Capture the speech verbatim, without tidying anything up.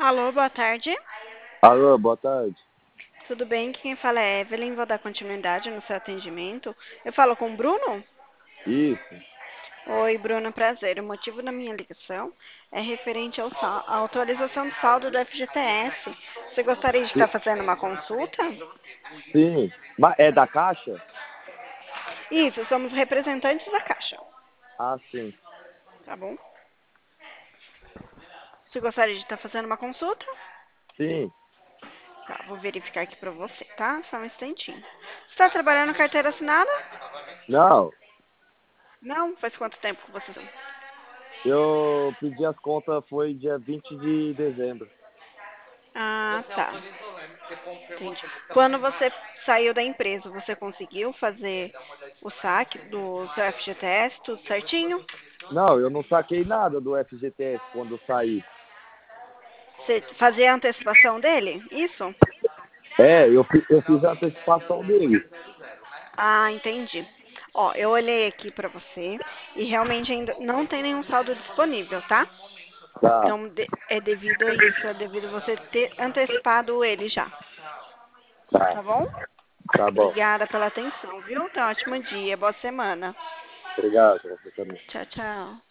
Alô, boa tarde. Alô, boa tarde. Tudo bem? Quem fala é Evelyn. Vou dar continuidade no seu atendimento. Eu falo com o Bruno? Isso. Oi, Bruno, prazer. O motivo da minha ligação é referente ao sal- à atualização do saldo do F G T S. Você gostaria de estar Si- fazendo uma consulta? Sim. Mas é da Caixa? Isso, somos representantes da Caixa, Ah, sim. tá bom? Você gostaria de estar fazendo uma consulta? Sim. Tá, vou verificar aqui pra você, tá? Só um instantinho. Você está trabalhando carteira assinada? Não, Não? Faz quanto tempo que você... eu pedi as contas foi dia vinte de dezembro. Ah, tá. Entendi. Quando você saiu da empresa, você conseguiu fazer o saque do seu F G T S, tudo certinho? Não, eu não saquei nada do F G T S quando eu saí. Você fazia a antecipação dele? Isso? É, eu, fi- eu fiz a antecipação dele. Ah, entendi. Ó, eu olhei aqui pra você e realmente ainda não tem nenhum saldo disponível, tá? Tá, Então de- é devido a isso, é devido a você ter antecipado ele já, tá tá. bom? Tá bom. Obrigada pela atenção, viu? Tá, ótimo dia, boa semana. Obrigado, você também. Tchau, tchau.